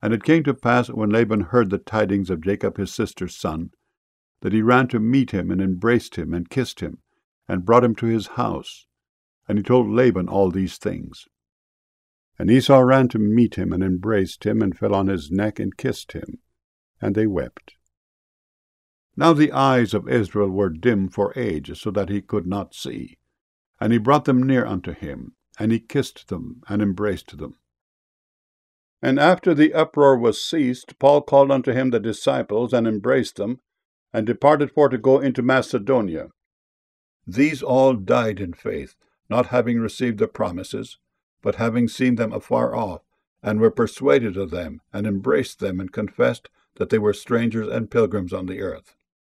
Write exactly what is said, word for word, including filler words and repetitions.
And it came to pass, when Laban heard the tidings of Jacob his sister's son, that he ran to meet him, and embraced him, and kissed him, and brought him to his house. And he told Laban all these things. And Esau ran to meet him, and embraced him, and fell on his neck, and kissed him. And they wept. Now the eyes of Israel were dim for age, so that he could not see. And he brought them near unto him, and he kissed them, and embraced them. And after the uproar was ceased, Paul called unto him the disciples, and embraced them, and departed for to go into Macedonia. These all died in faith, not having received the promises, but having seen them afar off, and were persuaded of them, and embraced them, and confessed that they were strangers and pilgrims on the earth.